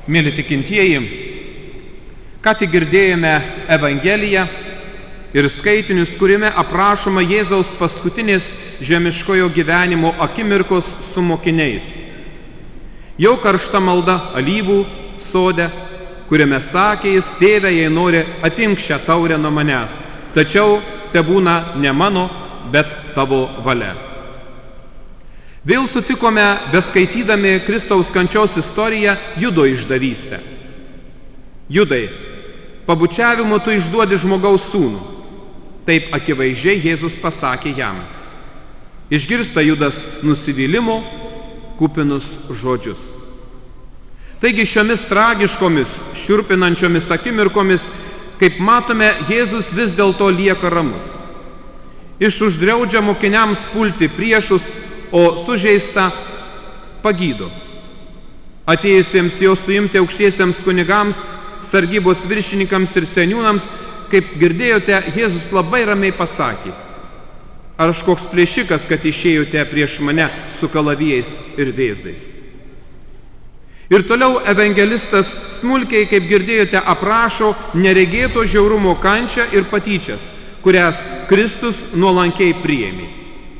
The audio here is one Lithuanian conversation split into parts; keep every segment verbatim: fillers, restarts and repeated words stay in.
Mėly tikintieji, ką tik girdėjome Evangeliją ir skaitinius, kuriame aprašoma Jėzaus paskutinės žemiškojo gyvenimo akimirkos su mokiniais. Jau karšta malda alyvų sode, kuriame sakė jis: tėve, jei nori, atimk šią taurę nuo manęs, tačiau tebūna ne mano, bet tavo valia. Vėl sutikome, beskaitydami Kristaus kančios istoriją, Judo išdavystę. Judai, pabučiavimu tu išduodi žmogaus sūnų. Taip akivaizdžiai Jėzus pasakė jam. Išgirsta Judas nusivylimo kupinus žodžius. Taigi šiomis tragiškomis, šiurpinančiomis akimirkomis, kaip matome, Jėzus vis dėlto lieka ramus. Iš uždraudžia mokiniams pulti priešus, o sužeistą pagydo. Atėjusiems jo suimti aukštiesiems kunigams, sargybos viršininkams ir seniūnams, kaip girdėjote, Jėzus labai ramiai pasakė: ar aš koks plėšikas, kad išėjote prieš mane su kalavijais ir vėzdais? Ir toliau evangelistas smulkiai, kaip girdėjote, aprašo neregėto žiaurumo kančią ir patyčias, kurias Kristus nuolankiai priėmė.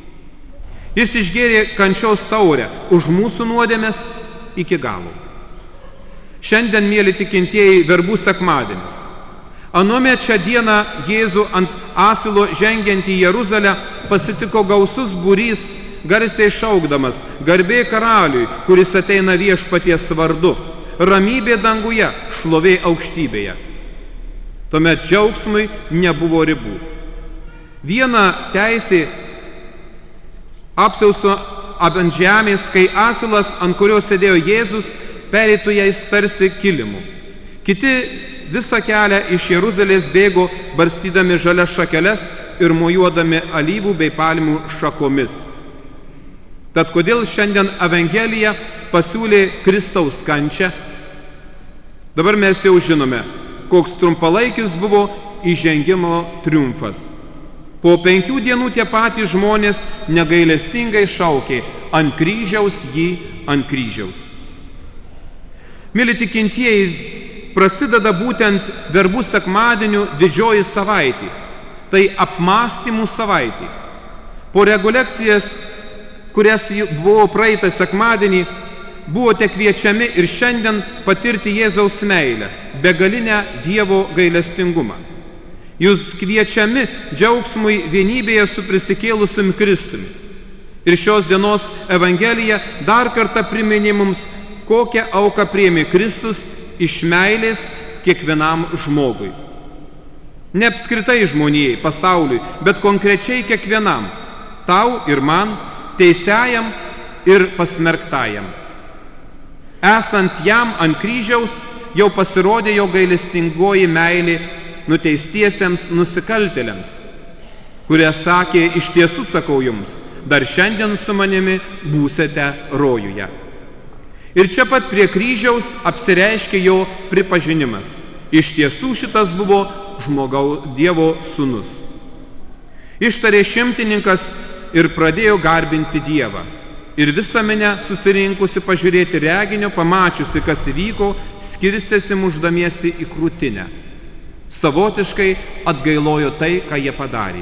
Jis išgėrė kančios taurę už mūsų nuodėmes iki galo. Šiandien, mėly tikintieji, verbų sekmadienis. Anuomet šią dieną Jėzų ant asilo žengiant į Jeruzalę pasitiko gausus būrys, garsiai šaukdamas: garbė karaliui, kuris ateina viešpaties vardu, ramybė danguje, šlovė aukštybėje. Tuomet džiaugsmui nebuvo ribų. Viena teisė apsiausto ant žemės, kai asilas, ant kurio sėdėjo Jėzus, pereitų jais tarsi kilimu. Kiti visą kelią iš Jeruzalės bėgo, barstydami žalias šakeles ir mojuodami alyvų bei palmių šakomis. Tad kodėl šiandien Evangelija pasiūlė Kristaus kančią? Dabar mes jau žinome, koks trumpalaikis buvo įžengimo triumfas. Po penkių dienų tie patys žmonės negailestingai šaukė: ant kryžiaus jį, ant kryžiaus. Mėly tikintieji, prasideda būtent verbų sekmadienių didžioji savaitė. Tai apmąstymų savaitė. Po rekolekcijas, kurias buvo praeitą sekmadienį, buvote kviečiami ir šiandien patirti Jėzaus meilę, begalinę Dievo gailestingumą. Jūs kviečiami džiaugsmui vienybėje su prisikėlusium Kristumi. Ir šios dienos Evangelija dar kartą priminė mums, kokią auką priėmė Kristus iš meilės kiekvienam žmogui. Ne apskritai žmonijai, pasauliui, bet konkrečiai kiekvienam, tau ir man, teisiajam ir pasmerktajam. Esant jam ant kryžiaus, jau pasirodė jo gailestingoji meilė nuteistiesiems nusikaltėliams, kurie sakė: iš tiesų sakau jums, dar šiandien su manimi būsite rojuje. Ir čia pat prie kryžiaus apsireiškė jo pripažinimas: iš tiesų šitas buvo žmogaus Dievo sūnus. Ištarė šimtininkas ir pradėjo garbinti Dievą. Ir visa minia, susirinkusi pažiūrėti reginio, pamačiusi, kas įvyko, skirstėsi muždamiesi į krūtinę. Savotiškai atgailojo tai, ką jie padarė.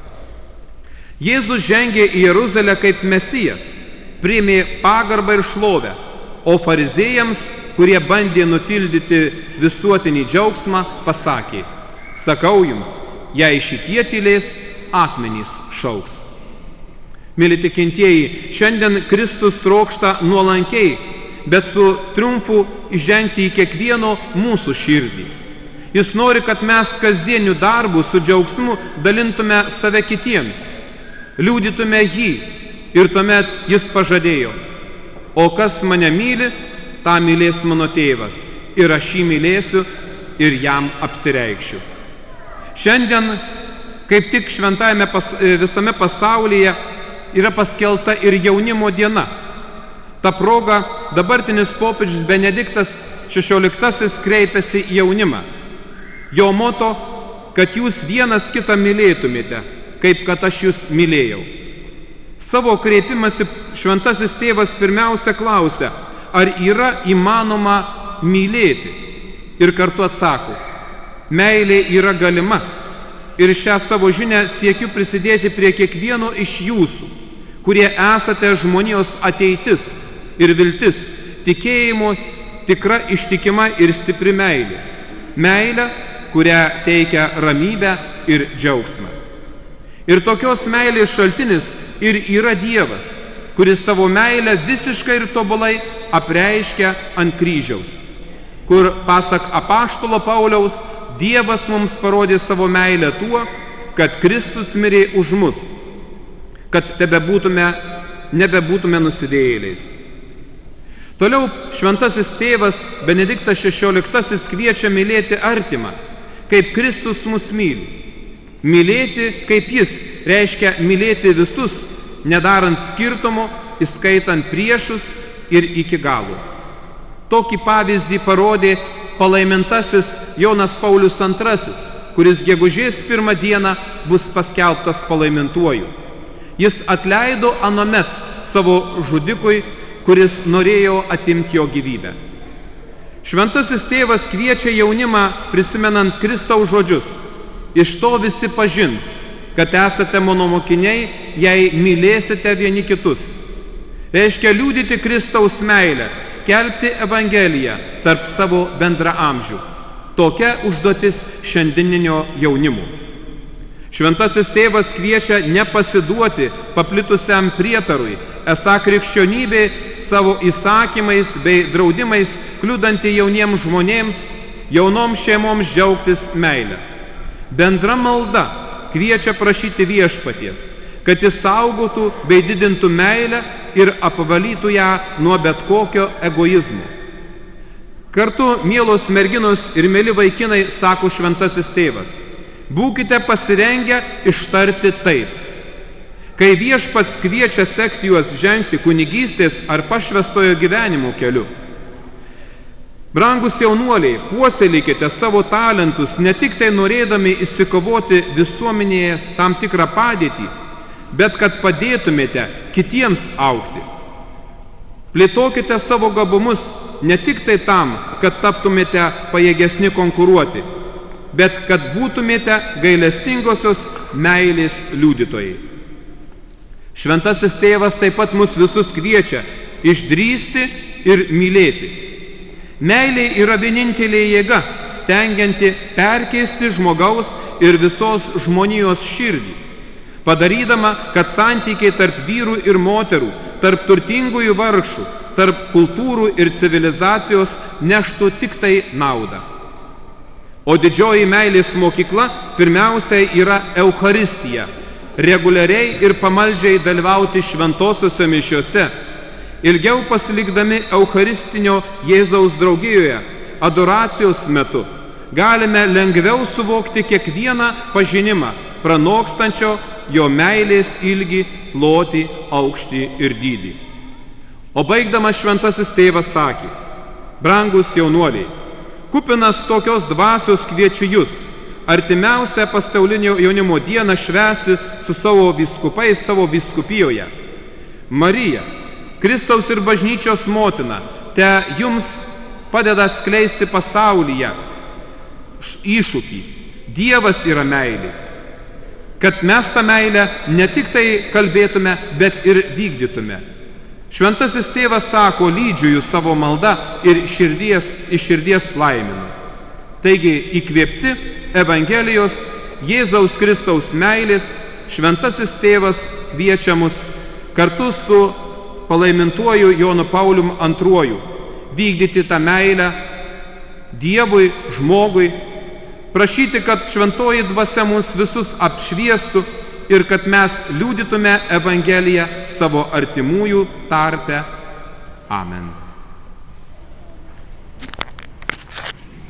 Jėzus žengė į Jeruzalę kaip Mesijas, priėmė pagarbą ir šlovę, o fariziejams, kurie bandė nutildyti visuotinį džiaugsmą, pasakė: sakau jums, jei šitie tylės, akmenys šauks. Mėly tikintieji, šiandien Kristus trokšta nuolankiai, bet su triumfu įžengti į kiekvieno mūsų širdį. Jis nori, kad mes kasdienių darbų su džiaugsmu dalintume save kitiems, liudytume jį. Ir tuomet jis pažadėjo: o kas mane myli, tą mylės mano tėvas, ir aš jį mylėsiu ir jam apsireikšiu. Šiandien, kaip tik šventajame pas, visame pasaulyje, yra paskelta ir jaunimo diena. Ta proga dabartinis popiežius Benediktas šešioliktasis kreipiasi į jaunimą. Jo moto, kad jūs vienas kitą mylėtumėte, kaip kad aš jūs mylėjau. Savo kreipimąsi šventasis tėvas pirmiausia klausia: ar yra įmanoma mylėti. Ir kartu atsako, meilė yra galima ir šią savo žinią siekiu prisidėti prie kiekvieno iš jūsų, kurie esate žmonijos ateitis ir viltis, tikėjimo tikra ištikima ir stipri meilė. Meilė, kurią teikia ramybę ir džiaugsmą. Ir tokios meilės šaltinis ir yra Dievas, kuris savo meilę visiškai ir tobulai apreiškia ant kryžiaus, kur, pasak apaštalo Pauliaus, Dievas mums parodė savo meilę tuo, kad Kristus mirė už mus, kad tebebūtume, nebebūtume nusidėjėliais. Toliau šventasis tėvas Benediktas šešioliktasis kviečia mylėti artimą, kaip Kristus mus myli. Mylėti kaip jis reiškia mylėti visus, nedarant skirtumo, įskaitant priešus ir iki galo. Tokį pavyzdį parodė palaimintasis Jonas Paulius antrasis, kuris gegužės pirmą dieną bus paskelbtas palaimintuoju. Jis atleido anuomet savo žudikui, kuris norėjo atimti jo gyvybę. Šventasis tėvas kviečia jaunimą prisimenant Kristaus žodžius. Iš to visi pažins, kad esate mano mokiniai, jei mylėsite vieni kitus. Reiškia liudyti Kristaus meilę, skelbti Evangeliją tarp savo bendraamžių. Tokia užduotis šiandieninio jaunimo. Šventasis tėvas kviečia nepasiduoti paplitusiam prietarui, esą krikščionybė savo įsakymais bei draudimais kliudanti jauniems žmonėms, jaunoms šeimoms džiaugtis meilę. Bendra malda kviečia prašyti viešpaties, kad jis saugotų bei didintų meilę ir apvalytų ją nuo bet kokio egoizmo. Kartu, mielos merginos ir mieli vaikinai, sako šventasis tėvas, būkite pasirengę ištarti taip. Kai viešpats kviečia sekti juos žengti kunigystės ar pašvestojo gyvenimo keliu. Brangus jaunuoliai, puoselėkite savo talentus ne tik tai norėdami įsikovoti visuomenėje tam tikrą padėtį, bet kad padėtumėte kitiems augti. Plėtokite savo gabumus ne tik tai tam, kad taptumėte pajėgesni konkuruoti, bet kad būtumėte gailestingosios meilės liudytojai. Šventasis tėvas taip pat mus visus kviečia išdrįsti ir mylėti. Meilė yra vienintelė jėga, stengianti perkeisti žmogaus ir visos žmonijos širdį, padarydama, kad santykiai tarp vyrų ir moterų, tarp turtingųjų vargšų, tarp kultūrų ir civilizacijos neštų tik tai naudą. O didžioji meilės mokykla pirmiausiai yra Eucharistija, reguliariai ir pamaldžiai dalyvauti šventosiuose mišiuose, ilgiau pasilikdami Eucharistinio Jėzaus draugijoje, adoracijos metu, galime lengviau suvokti kiekvieną pažinimą, pranokstančio jo meilės ilgį, plotį, aukštį ir dydį. O baigdamas šventasis tėvas sakė, brangus jaunuoliai, kupinas tokios dvasios kviečiu jūs, artimiausią pasaulinio jaunimo dieną švęsti su savo vyskupais savo vyskupijoje. Marija, Kristaus ir bažnyčios motina, te jums padeda skleisti pasaulyje iššūkį. Dievas yra meilė. Kad mes tą meilę ne tik tai kalbėtume, bet ir vykdytume. Šventasis tėvas sako, lydžiu jūs savo maldą ir širdies, iš širdies laiminu. Taigi, įkvėpti Evangelijos, Jėzaus Kristaus meilės, šventasis tėvas kviečia mus kartu su palaimintuoju Jonu Paulium antruoju vykdyti tą meilę Dievui, žmogui, prašyti, kad šventoji dvasia mus visus apšviestų ir kad mes liudytume Evangeliją savo artimųjų tarpe. Amen.